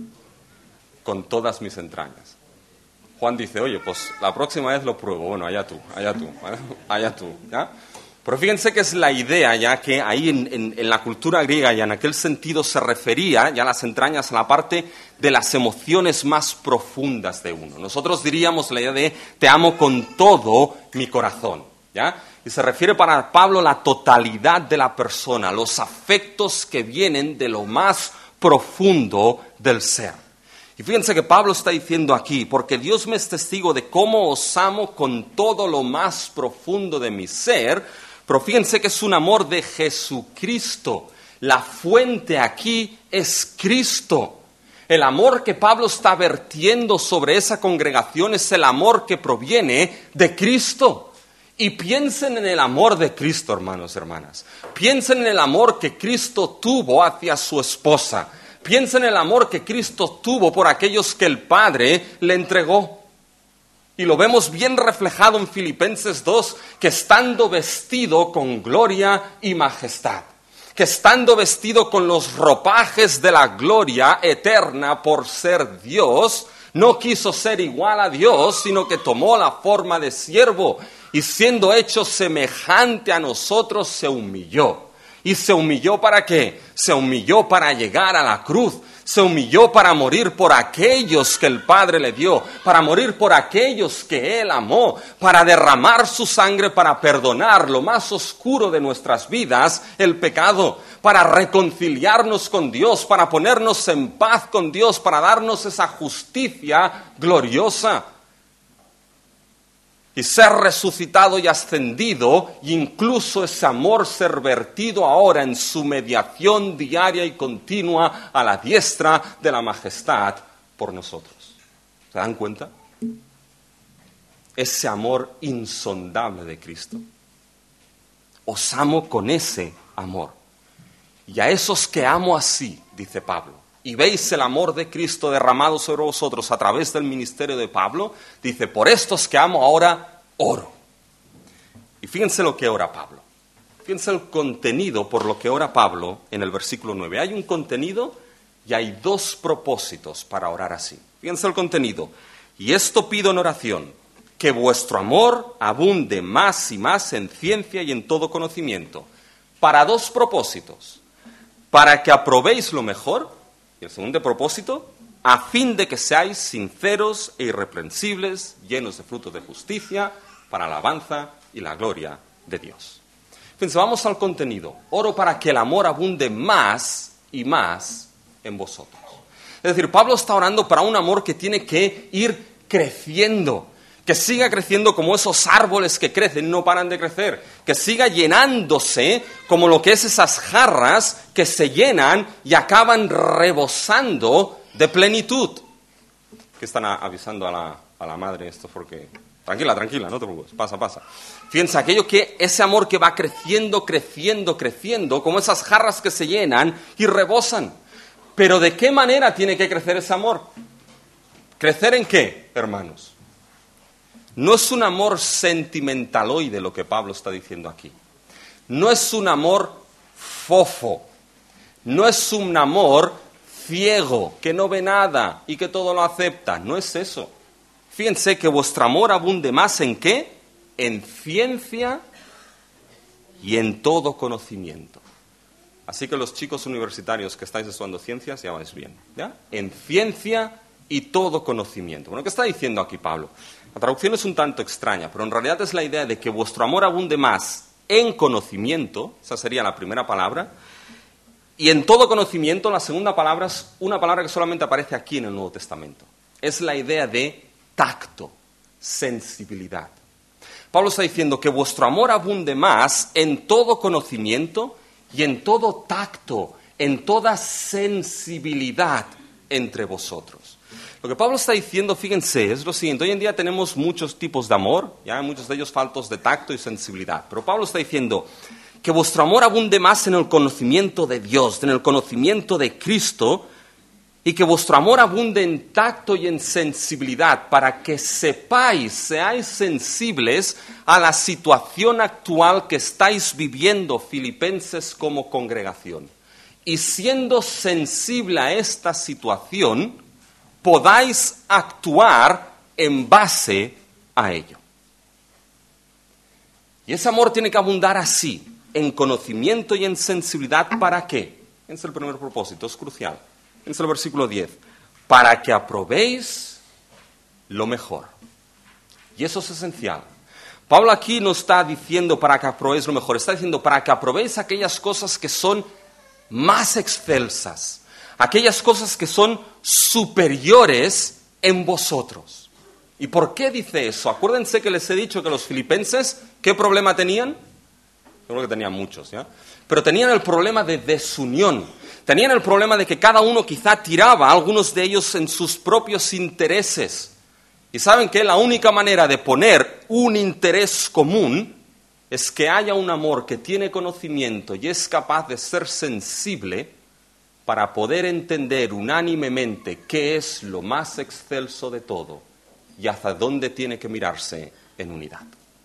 con todas mis entrañas? Juan dice, oye, pues la próxima vez lo pruebo. Bueno, allá tú, allá tú, allá tú, ¿ya? Pero fíjense que es la idea ya que ahí en, en, en la cultura griega ya en aquel sentido se refería ya las entrañas a la parte de las emociones más profundas de uno. Nosotros diríamos la idea de te amo con todo mi corazón, ¿ya? Y se refiere para Pablo a la totalidad de la persona, los afectos que vienen de lo más profundo del ser. Y fíjense que Pablo está diciendo aquí, porque Dios me es testigo de cómo os amo con todo lo más profundo de mi ser. Pero fíjense que es un amor de Jesucristo. La fuente aquí es Cristo. El amor que Pablo está vertiendo sobre esa congregación es el amor que proviene de Cristo. Y piensen en el amor de Cristo, hermanos y hermanas. Piensen en el amor que Cristo tuvo hacia su esposa. Piensen en el amor que Cristo tuvo por aquellos que el Padre le entregó. Y lo vemos bien reflejado en Filipenses dos, que estando vestido con gloria y majestad, que estando vestido con los ropajes de la gloria eterna por ser Dios, no quiso ser igual a Dios, sino que tomó la forma de siervo y siendo hecho semejante a nosotros se humilló. ¿Y se humilló para qué? Se humilló para llegar a la cruz. Se humilló para morir por aquellos que el Padre le dio, para morir por aquellos que Él amó, para derramar su sangre para perdonar lo más oscuro de nuestras vidas, el pecado, para reconciliarnos con Dios, para ponernos en paz con Dios, para darnos esa justicia gloriosa. Y ser resucitado y ascendido, e incluso ese amor ser vertido ahora en su mediación diaria y continua a la diestra de la majestad por nosotros. ¿Se dan cuenta? Ese amor insondable de Cristo. Os amo con ese amor. Y a esos que amo así, dice Pablo, y veis el amor de Cristo derramado sobre vosotros a través del ministerio de Pablo, dice, por estos que amo ahora, oro. Y fíjense lo que ora Pablo. Fíjense el contenido por lo que ora Pablo en el versículo nueve. Hay un contenido y hay dos propósitos para orar así. Fíjense el contenido. Y esto pido en oración, que vuestro amor abunde más y más en ciencia y en todo conocimiento. Para dos propósitos. Para que aprobéis lo mejor. Y el segundo propósito, a fin de que seáis sinceros e irreprensibles, llenos de frutos de justicia, para la alabanza y la gloria de Dios. Fíjense, vamos al contenido. Oro para que el amor abunde más y más en vosotros. Es decir, Pablo está orando para un amor que tiene que ir creciendo, que siga creciendo como esos árboles que crecen, no paran de crecer, que siga llenándose como lo que es esas jarras que se llenan y acaban rebosando de plenitud. Que están avisando a la, a la madre esto porque... Tranquila, tranquila, no te preocupes, pasa, pasa. Fíjense, aquello que, ese amor que va creciendo, creciendo, creciendo, como esas jarras que se llenan y rebosan. Pero ¿de qué manera tiene que crecer ese amor? ¿Crecer en qué, hermanos? No es un amor sentimentaloide lo que Pablo está diciendo aquí. No es un amor fofo. No es un amor ciego, que no ve nada y que todo lo acepta. No es eso. Fíjense que vuestro amor abunde más en ¿qué? En ciencia y en todo conocimiento. Así que los chicos universitarios que estáis estudiando ciencias, ya vais bien, ¿ya? En ciencia y todo conocimiento. Bueno, ¿qué está diciendo aquí Pablo? La traducción es un tanto extraña, pero en realidad es la idea de que vuestro amor abunde más en conocimiento, esa sería la primera palabra, y en todo conocimiento, la segunda palabra es una palabra que solamente aparece aquí en el Nuevo Testamento. Es la idea de tacto, sensibilidad. Pablo está diciendo que vuestro amor abunde más en todo conocimiento y en todo tacto, en toda sensibilidad entre vosotros. Lo que Pablo está diciendo, fíjense, es lo siguiente. Hoy en día tenemos muchos tipos de amor, ya muchos de ellos faltos de tacto y sensibilidad. Pero Pablo está diciendo que vuestro amor abunde más en el conocimiento de Dios, en el conocimiento de Cristo, y que vuestro amor abunde en tacto y en sensibilidad, para que sepáis, seáis sensibles a la situación actual que estáis viviendo, filipenses, como congregación. Y siendo sensible a esta situación, podáis actuar en base a ello. Y ese amor tiene que abundar así, en conocimiento y en sensibilidad, ¿para qué? Ese es el primer propósito, es crucial. Ese es el versículo diez. Para que aprobéis lo mejor. Y eso es esencial. Pablo aquí no está diciendo para que aprobéis lo mejor, está diciendo para que aprobéis aquellas cosas que son más excelsas, aquellas cosas que son superiores en vosotros. ¿Y por qué dice eso? Acuérdense que les he dicho que los filipenses, ¿qué problema tenían? Yo creo que tenían muchos, ¿ya? Pero tenían el problema de desunión. Tenían el problema de que cada uno quizá tiraba, algunos de ellos en sus propios intereses. Y saben que la única manera de poner un interés común es que haya un amor que tiene conocimiento y es capaz de ser sensible para poder entender unánimemente qué es lo más excelso de todo y hacia dónde tiene que mirarse en unidad.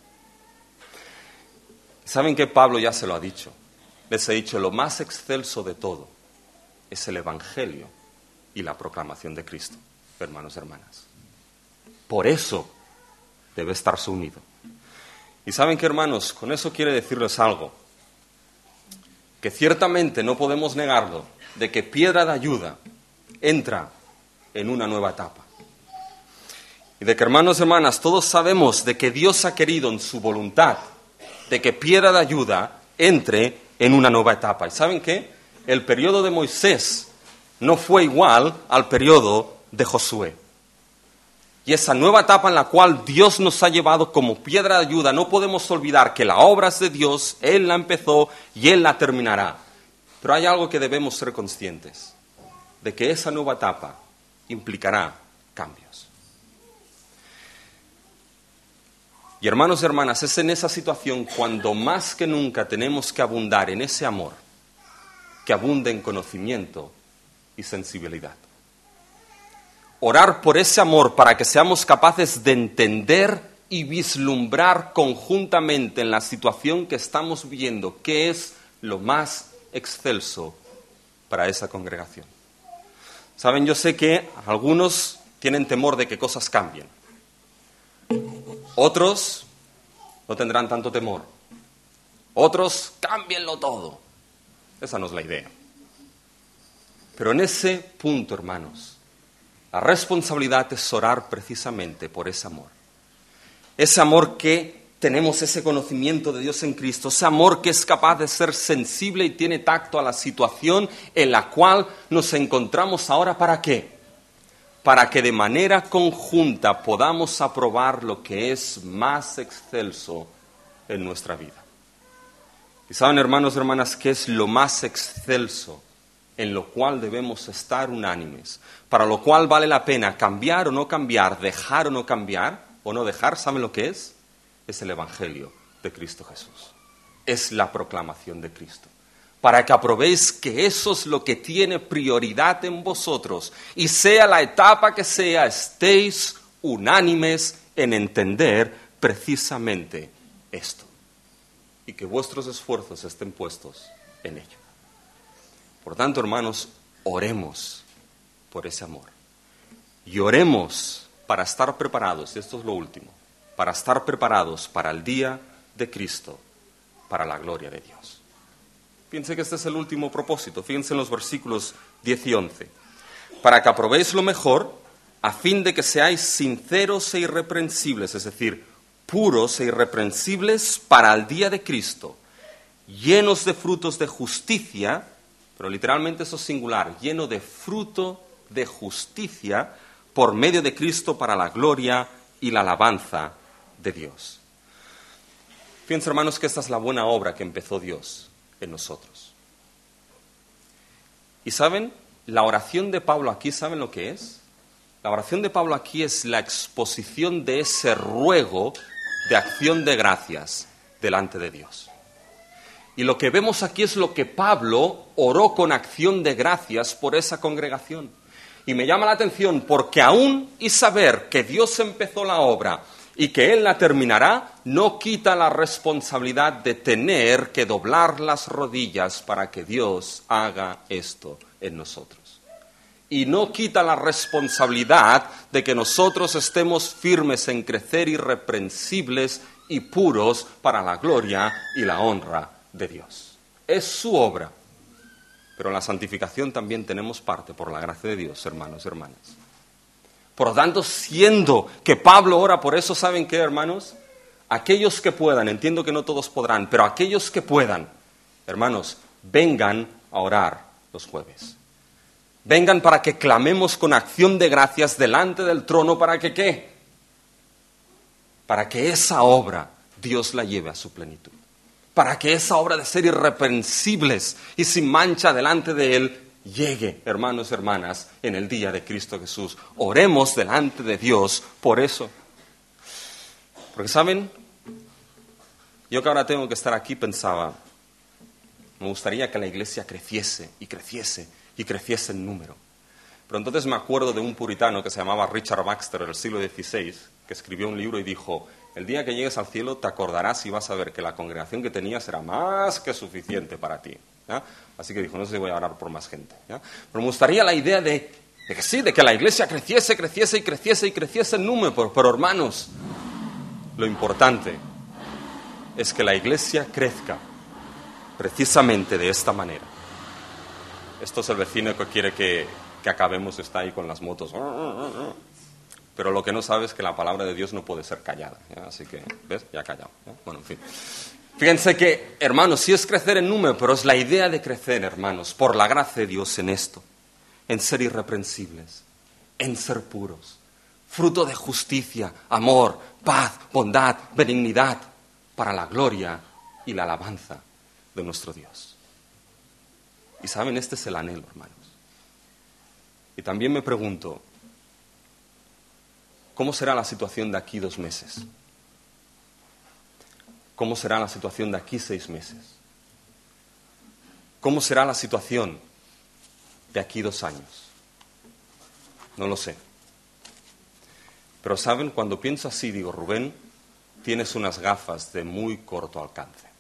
¿Saben que Pablo ya se lo ha dicho? Les he dicho, lo más excelso de todo es el Evangelio y la proclamación de Cristo, hermanos y hermanas. Por eso debe estarse unido. Y ¿saben qué, hermanos? Con eso quiere decirles algo, que ciertamente no podemos negarlo, de que Piedra de Ayuda entra en una nueva etapa. Y de que, hermanos y hermanas, todos sabemos de que Dios ha querido en su voluntad de que Piedra de Ayuda entre en una nueva etapa. ¿Y saben qué? El periodo de Moisés no fue igual al periodo de Josué. Y esa nueva etapa en la cual Dios nos ha llevado como piedra de ayuda, no podemos olvidar que la obra es de Dios, Él la empezó y Él la terminará. Pero hay algo que debemos ser conscientes, de que esa nueva etapa implicará cambios. Y hermanos y hermanas, es en esa situación cuando más que nunca tenemos que abundar en ese amor, que abunde en conocimiento y sensibilidad. Orar por ese amor para que seamos capaces de entender y vislumbrar conjuntamente en la situación que estamos viviendo qué es lo más excelso para esa congregación. Saben, yo sé que algunos tienen temor de que cosas cambien. Otros no tendrán tanto temor. Otros, cámbienlo todo. Esa no es la idea. Pero en ese punto, hermanos, la responsabilidad es orar precisamente por ese amor. Ese amor que tenemos, ese conocimiento de Dios en Cristo, ese amor que es capaz de ser sensible y tiene tacto a la situación en la cual nos encontramos ahora. ¿Para qué? Para que de manera conjunta podamos aprobar lo que es más excelso en nuestra vida. Y saben, hermanos y hermanas, ¿qué es lo más excelso en lo cual debemos estar unánimes? Para lo cual vale la pena cambiar o no cambiar, dejar o no cambiar, o no dejar, ¿saben lo que es? Es el Evangelio de Cristo Jesús. Es la proclamación de Cristo. Para que aprobéis que eso es lo que tiene prioridad en vosotros, y sea la etapa que sea, estéis unánimes en entender precisamente esto. Y que vuestros esfuerzos estén puestos en ello. Por tanto, hermanos, oremos por ese amor. Y oremos para estar preparados, y esto es lo último, para estar preparados para el día de Cristo, para la gloria de Dios. Fíjense que este es el último propósito. Fíjense en los versículos diez y once. Para que aprobéis lo mejor, a fin de que seáis sinceros e irreprensibles, es decir, puros e irreprensibles para el día de Cristo, llenos de frutos de justicia, pero literalmente eso es singular, lleno de fruto de justicia por medio de Cristo para la gloria y la alabanza de Dios. Fíjense, hermanos, que esta es la buena obra que empezó Dios en nosotros. Y saben, la oración de Pablo aquí, ¿saben lo que es? La oración de Pablo aquí es la exposición de ese ruego de acción de gracias delante de Dios. Y lo que vemos aquí es lo que Pablo oró con acción de gracias por esa congregación. Y me llama la atención porque aún y saber que Dios empezó la obra y que Él la terminará, no quita la responsabilidad de tener que doblar las rodillas para que Dios haga esto en nosotros. Y no quita la responsabilidad de que nosotros estemos firmes en crecer irreprensibles y puros para la gloria y la honra de Dios. Es su obra, pero en la santificación también tenemos parte por la gracia de Dios, hermanos y hermanas. Por lo tanto, siendo que Pablo ora por eso, ¿saben qué, hermanos? Aquellos que puedan, entiendo que no todos podrán, pero aquellos que puedan, hermanos, vengan a orar los jueves. Vengan para que clamemos con acción de gracias delante del trono, ¿para que qué? Para que esa obra Dios la lleve a su plenitud. Para que esa obra de ser irreprensibles y sin mancha delante de Él llegue, hermanos y hermanas, en el día de Cristo Jesús. Oremos delante de Dios por eso. Porque, ¿saben? Yo que ahora tengo que estar aquí pensaba, me gustaría que la iglesia creciese y creciese y creciese en número. Pero entonces me acuerdo de un puritano que se llamaba Richard Baxter del siglo dieciséis, que escribió un libro y dijo: el día que llegues al cielo te acordarás y vas a ver que la congregación que tenías era más que suficiente para ti. ¿Ya? Así que dijo, no sé si voy a orar por más gente. ¿Ya? Pero me gustaría la idea de, de que sí, de que la iglesia creciese, creciese y creciese y creciese en número. Pero, pero hermanos, lo importante es que la iglesia crezca precisamente de esta manera. Esto es el vecino que quiere que, que acabemos, está ahí con las motos. Pero lo que no sabe es que la palabra de Dios no puede ser callada. ¿Ya? Así que, ¿ves? Ya ha callado. ¿Ya? Bueno, en fin. Fíjense que, hermanos, sí es crecer en número, pero es la idea de crecer, hermanos, por la gracia de Dios en esto, en ser irreprensibles, en ser puros, fruto de justicia, amor, paz, bondad, benignidad, para la gloria y la alabanza de nuestro Dios. Y saben, este es el anhelo, hermanos. Y también me pregunto, ¿cómo será la situación de aquí dos meses? ¿Cómo será la situación de aquí seis meses? ¿Cómo será la situación de aquí dos años? No lo sé. Pero saben, cuando pienso así, digo, Rubén, tienes unas gafas de muy corto alcance.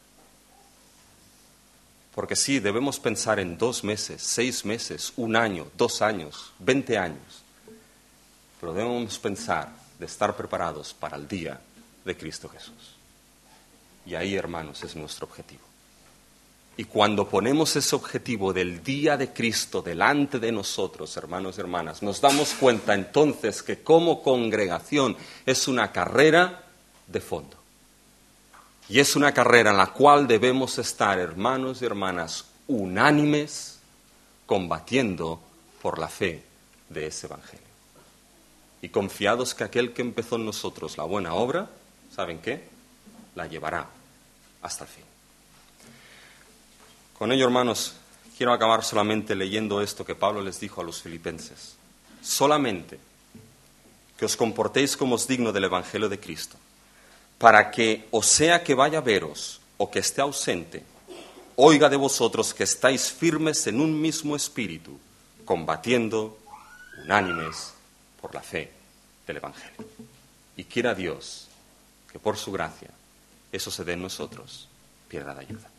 Porque sí, debemos pensar en dos meses, seis meses, un año, dos años, veinte años. Pero debemos pensar de estar preparados para el día de Cristo Jesús. Y ahí, hermanos, es nuestro objetivo. Y cuando ponemos ese objetivo del día de Cristo delante de nosotros, hermanos y hermanas, nos damos cuenta entonces que como congregación es una carrera de fondo. Y es una carrera en la cual debemos estar, hermanos y hermanas, unánimes, combatiendo por la fe de ese Evangelio. Y confiados que aquel que empezó en nosotros la buena obra, ¿saben qué? La llevará hasta el fin. Con ello, hermanos, quiero acabar solamente leyendo esto que Pablo les dijo a los filipenses. Solamente que os comportéis como es digno del Evangelio de Cristo, para que, o sea que vaya a veros o que esté ausente, oiga de vosotros que estáis firmes en un mismo espíritu, combatiendo, unánimes, por la fe del Evangelio. Y quiera Dios que por su gracia eso se dé en nosotros, piedra de ayuda.